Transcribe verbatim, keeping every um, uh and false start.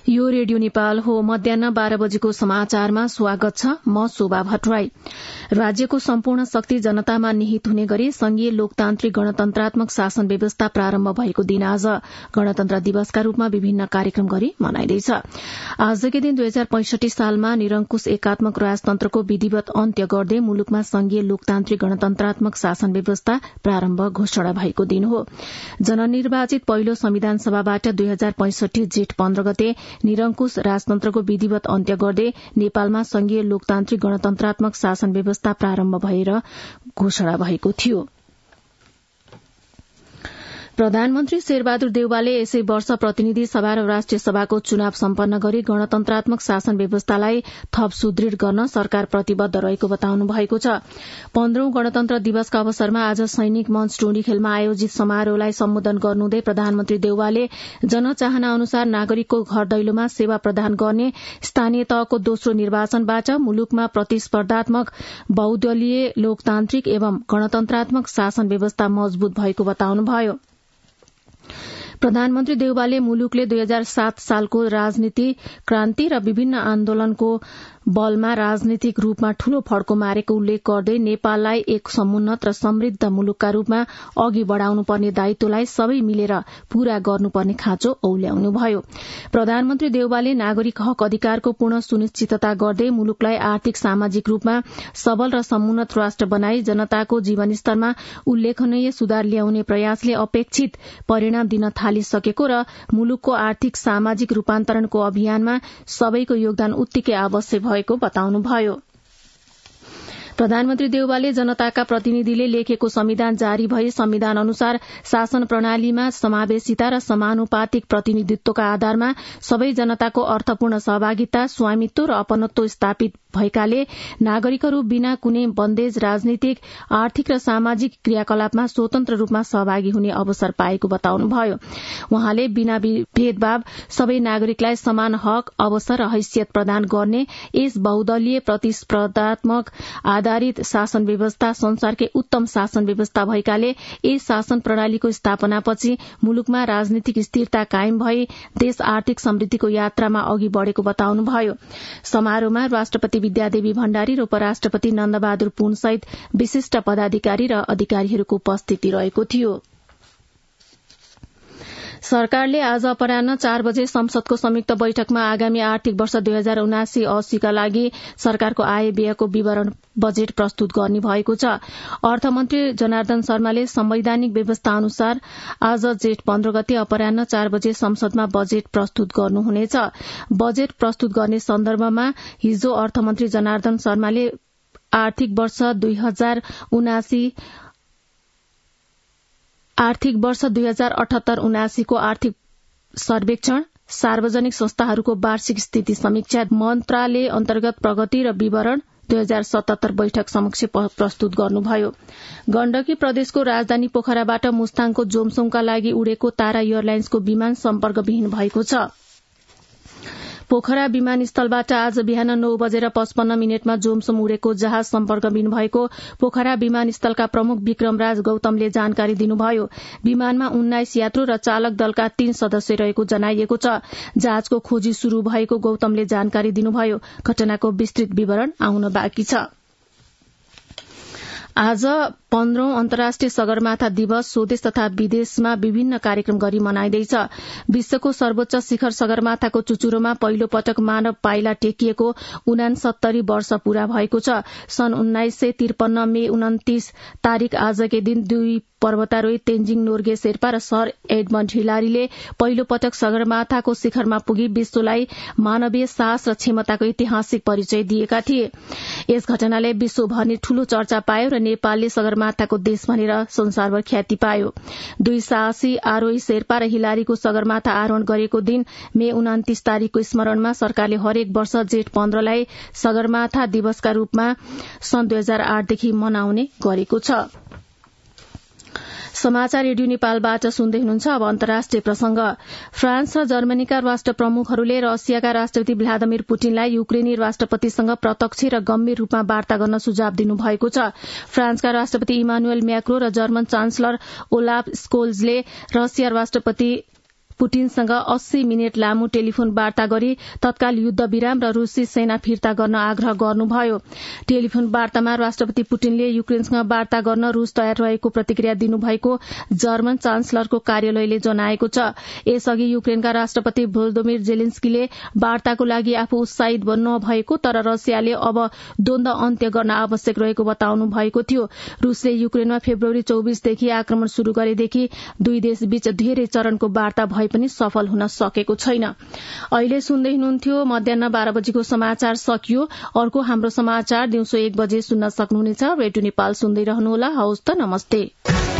यो रेडियो नेपाल हो। मध्याह्न बाह्र बजेको समाचारमा स्वागत छ। म शोभा भट्टराई। राज्यको सम्पूर्ण शक्ति जनतामा निहित हुने गरी संघीय लोकतान्त्रिक गणतन्त्रात्मक शासन व्यवस्था प्रारम्भ भएको दिन आज गणतन्त्र दिवसका रूपमा विभिन्न कार्यक्रम गरी मनाइँदैछ। आजकै दिन दुई हजार पैंसठी सालमा निरंकुश एकात्मक राजतन्त्रको विधिवत अन्त्य गर्दै मुलुकमा संघीय लोकतान्त्रिक गणतन्त्रात्मक शासन व्यवस्था प्रारम्भ घोषणा भएको दिन हो। जननिर्वाचित पहिलो संविधान सभाबाट दुई हजार पैंसठी जेठ पन्ध्र गते निरंकुश राजतन्त्रको विधिवत अन्त्य गर्दै नेपालमा संघीय लोकतान्त्रिक गणतन्त्रात्मक शासन व्यवस्था प्रारम्भ भएर घोषणा भएको थियो। प्रधानमन्त्री शेरबहादुर देउवाले यसै वर्ष प्रतिनिधि सभा र राष्ट्रिय सभाको चुनाव सम्पन्न गरी गणतन्त्रात्मक शासन व्यवस्थालाई थप सुदृढ़ गर्न सरकार प्रतिबद्ध रहेको बताउनु भएको छ। पन्ध्रौं गणतन्त्र दिवसका अवसरमा आज सैनिक मञ्च टोलीखेलमा आयोजित समारोहलाई सम्बोधन गर्नुहुँदै प्रधानमन्त्री देउवाले जनचाहना अनुसार नागरिकको घर दैलोमा सेवा प्रदान गर्ने स्थानीय तहको दोस्रो निर्वाचनबाट मुलुकमा प्रतिस्पर्धात्मक बहुदलीय लोकतान्त्रिक एवं गणतन्त्रात्मक शासन व्यवस्था मजबूत भएको बताउनुभयो। प्रधानमन्त्री देउवाले मुलुकले दुई हजार सात सालको राजनीति क्रान्ति र विभिन्न आन्दोलनको बलमा राजनीतिक रूपमा ठूलो फड्को मारेको उल्लेख गर्दै नेपाललाई एक समुन्नत र समृद्ध मुलुकका रूपमा अघि बढ़ाउनुपर्ने दायित्वलाई सबै मिलेर पूरा गर्नुपर्ने खाँचो औल्याउनुभयो। प्रधानमन्त्री देउवाले नागरिक हक अधिकारको पूर्ण सुनिश्चितता गर्दै मुलुकलाई आर्थिक सामाजिक रूपमा सबल र समुन्नत राष्ट्र बनाई जनताको जीवनस्तरमा उल्लेखनीय सुधार ल्याउने प्रयासले अपेक्षित परिणाम दिन थालिसकेको र मुलुकको आर्थिक सामाजिक रूपान्तरणको अभियानमा सबैको योगदान उत्तिकै आवश्यक भएको बताउनुभयो। प्रधानमन्त्री देउवाले जनताका प्रतिनिधिले लेखेको संविधान जारी भई संविधान अनुसार शासन प्रणालीमा समावेशिता र समानुपातिक प्रतिनिधित्वका आधारमा सबै जनताको अर्थपूर्ण सहभागिता स्वामित्व र अपनत्व स्थापित भएकाले नागरिकहरू बिना कुनै बन्देज राजनीतिक आर्थिक र सामाजिक क्रियाकलापमा स्वतन्त्र रूपमा सहभागी हुने अवसर पाएको बताउनुभयो। उहाँले बिना भेदभाव सबै नागरिकलाई समान हक अवसर र हैसियत प्रदान गर्ने यस बहुदलीय प्रतिस्पर्धात्मक आधारित शासन व्यवस्था संसारकै उत्तम शासन व्यवस्था भएकाले यस शासन प्रणालीको स्थापनापछि मुलुकमा राजनीतिक स्थिरता कायम भई देश आर्थिक समृद्धिको यात्रामा अघि बढ़ेको बताउनुभयो। समारोहमा राष्ट्रपति विद्यादेवी भण्डारी र उपराष्ट्रपति नन्दबहादुर पुन सहित विशिष्ट पदाधिकारी र अधिकारीहरूको उपस्थिति रहेको थियो। सरकारले आज अपराह्न चार बजे संसदको संयुक्त बैठकमा आगामी आर्थिक वर्ष दुई हजार उनासी अस्सीका लागि सरकारको आय व्ययको विवरण बजेट प्रस्तुत गर्ने भएको छ। अर्थमन्त्री जनार्दन शर्माले संवैधानिक व्यवस्था अनुसार आज जेठ पन्ध्र गते अपराह्न चार बजे संसदमा बजेट प्रस्तुत गर्नुहुनेछ। बजेट प्रस्तुत गर्ने सन्दर्भमा हिजो अर्थमन्त्री जनार्दन शर्माले आर्थिक वर्ष दुई हजार उनासी आर्थिक वर्ष दुई हजार अठहत्तर उनासीको आर्थिक सर्वेक्षण सार्वजनिक संस्थाहरूको वार्षिक स्थिति समीक्षा मन्त्रालय अन्तर्गत प्रगति र विवरण दुई हजार सतहत्तर बैठक समक्ष प्रस्तुत गर्नुभयो। गण्डकी प्रदेशको राजधानी पोखराबाट मुस्ताङको जोमसोङका लागि उडेको तारा एयरलाइन्सको विमान सम्पर्कविहीन भएको छ। पोखरा विमानस्थलबाट आज बिहान नौ बजेर पचपन्न मिनटमा जोमसोम उडेको जहाज सम्पर्कविहीन भएको पोखरा विमानस्थलका प्रमुख विक्रमराज गौतमले जानकारी दिनुभयो। विमानमा उन्नाइस यात्रु र चालक दलका तीन सदस्य रहेको जनाइएको छ। जहाजको खोजी शुरू भएको गौतमले जानकारी दिनुभयो। घटनाको विस्तृत विवरण आउन बाँकी छ। आज पन्ध्रौं अन्तर्राष्ट्रिय सगरमाथा दिवस स्वदेश तथा विदेशमा विभिन्न कार्यक्रम गरी मनाइँदैछ। विश्वको सर्वोच्च शिखर सगरमाथाको चुचुरोमा पहिलो पटक मानव पाइला टेकिएको उनासत्तरी वर्ष पूरा भएको छ। सन् उन्नाइस सय त्रिपन्न मे उन्तिस तारिक आजकै दिन दुई पर्वतारोही तेन्जिङ नोर्गे शेर्पा र सर एडमण्ड हिलारीले पहिलो पटक सगरमाथाको शिखरमा पुगी विश्वलाई मानवीय साहस र क्षमताको ऐतिहासिक परिचय दिएका थिए। यस घटनाले विश्वभर नै ठूलो चर्चा पायो र नेपालले सगरमाथाको देश भनेर संसारभर ख्याति पायो। दुई साहसी आरोही शेर्पा र हिलारीको सगरमाथा आरोहण गरेको दिन मे उन्तिस तारिकको स्मरणमा सरकारले हरेक वर्ष जेठ पन्ध्रलाई सगरमाथा दिवसका रूपमा सन् दुई हजार आठदेखि मनाउने गरेको छ। समाचार रेडियो नेपालबाट सुन्दै हुनुहुन्छ। अब अन्तर्राष्ट्रिय प्रसंग। फ्रान्स र जर्मनीका राष्ट्र प्रमुखहरूले रसियाका राष्ट्रपति भ्लादिमिर पुटिनलाई युक्रेनी राष्ट्रपतिसँग प्रत्यक्ष र गम्भीर रूपमा वार्ता गर्न सुझाव दिनुभएको छ। फ्रान्सका राष्ट्रपति इमानुएल म्याक्रो र जर्मन चान्सलर ओलाफ स्कोल्जले रसिया राष्ट्रपति पुटिनसँग अस्सी मिनट लामो टेलिफोन वार्ता गरी तत्काल युद्ध विराम र रूसी सेना फिर्ता गर्न आग्रह गर्नुभयो। टेलिफोन वार्तामा राष्ट्रपति पुटिनले युक्रेनसँग वार्ता गर्न रूस तयार रहेको प्रतिक्रिया दिनुभएको जर्मन चान्सलरको कार्यालयले जनाएको छ। यसअघि युक्रेनका राष्ट्रपति भोलोदिमिर जेलेन्स्कीले वार्ताको लागि आफू उत्साहित नभएको तर रसियाले अब द्वन्द अन्त्य गर्न आवश्यक रहेको बताउनु भएको थियो। रूसले युक्रेनमा फेब्रुअरी चौबीसदेखि आक्रमण शुरू गरेदेखि दुई देशबीच धेरै चरणको वार्ता भए पनि सफल हुन सकेको छैन। अहिले सुन्दै हुनुहुन्थ्यो मध्याह बाह्र बजेको समाचार सकियो। अर्को हाम्रो समाचार दिउँसो एक बजे सुन्न सक्नुहुनेछ। रेडियो नेपाल सुन्दै रहनुहोला। हवस् त, नमस्ते।